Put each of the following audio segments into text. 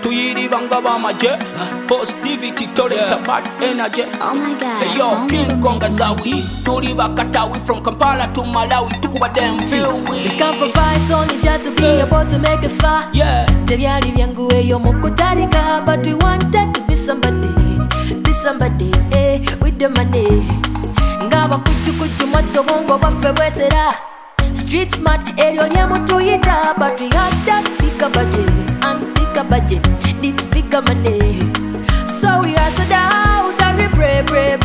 tuyiribanga bamaje positivity toleta bad energy. Oh my God. Hey yo, King Kong Azawi, tuli bakatawi from Kampala to Malawi, tukuba them feel we. We can't provide only just to be able to make it far. Yeah. Tebyali byangu eyo mukutalika, but we wanted to be somebody, with the money. Ngaba kuchu moto bongo baffe bwesera. Street smart eryo lyemutuyita, but we had that bigger budget, and bigger budget needs bigger money. So we hustle out and we pray.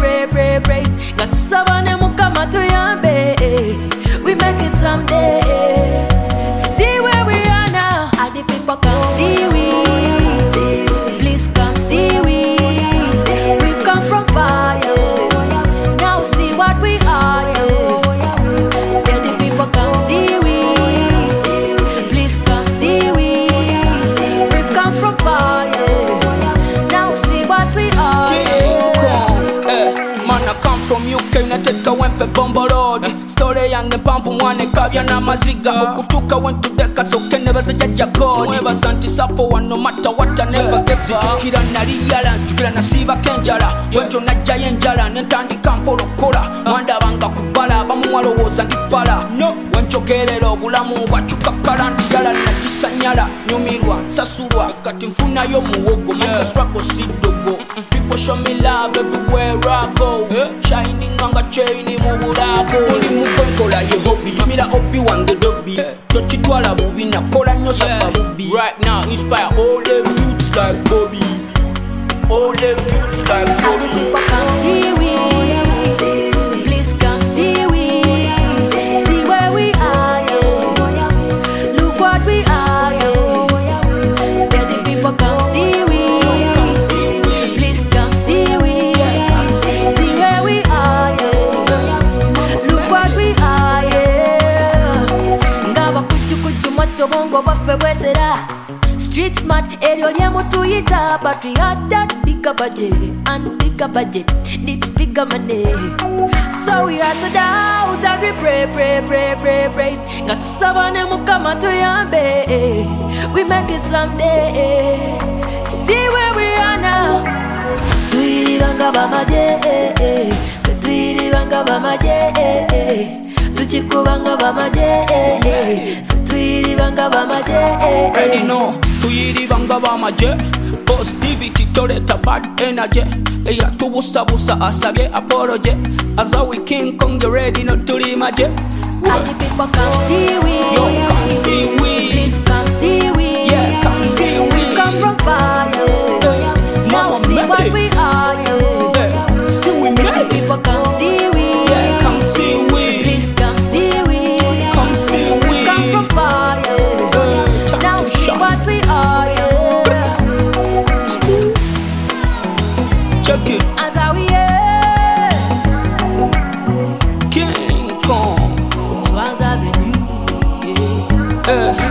Nga tusabane mukama tuyambe, we make it someday. See where we are now, all the people come see we. Please come see we. We've come from fire, now see what we are. Tell the people come see we. Please come see we. We've come from fire, now see what we are. Man, I come from UK, nateka wempe bombo road. Story yange mpanvu mwane kabya na maziga. Okutuka wentu deka sokene baseja jakoni. Mwebaza nti sapo wa no matter what I never get. Zijukira naliyala, zijukira nasiba kenjala. Wenjo najja yenjala, nentandika mpolokora. Mwanda banga kubala, bamumwalowooza ndifala. Wenjogerera obulamu bwakyuka kala nti yala nagisanyala. Nyumirwa, nsasulwa, kati nfunayo muwogo. Make struggle sidogo. People show me love everywhere I go. Shining on a chain mu bulago. Oli mukonkola ye hobby. Mira obi wange dobi. Tochitwala bubi nakola nnyo saba bubi. Right now inspire all the youths like Bobby. All the youths like Bobby. People come see we. Please come see we. See where we are, look what we are, Tell the people come see we. Please come see we. See where we are, look what we are, Ngaba kuchu moto bongo baffe bwesera. Street smart eryo lyemutuyita, but we had that bigger budget, and bigger budget needs bigger money. So we hustle out and we pray. Nga tusabane mukama tuyambe, we make it someday. See where we are now. Tuyiribanga bamaje, tuyiribanga bamaje, tuchikubanga bamaje, tuyiribanga bamaje. Ready no, tuyiribanga bamaje. Positivity toleta bad energy. Eya tubusabusa asabye apology. Azawi King Kong ready no tuli maje. All the people come see we. Yo, come see we. Please come see we. Yeah, come see we. We've come from fire, now see what we are, See we All the people come see we. Yeah, come see we. Please come see we. Come see we. We've come from fire, now see what we are, Check it. As how we King Kong. Swans Avenue, Eh.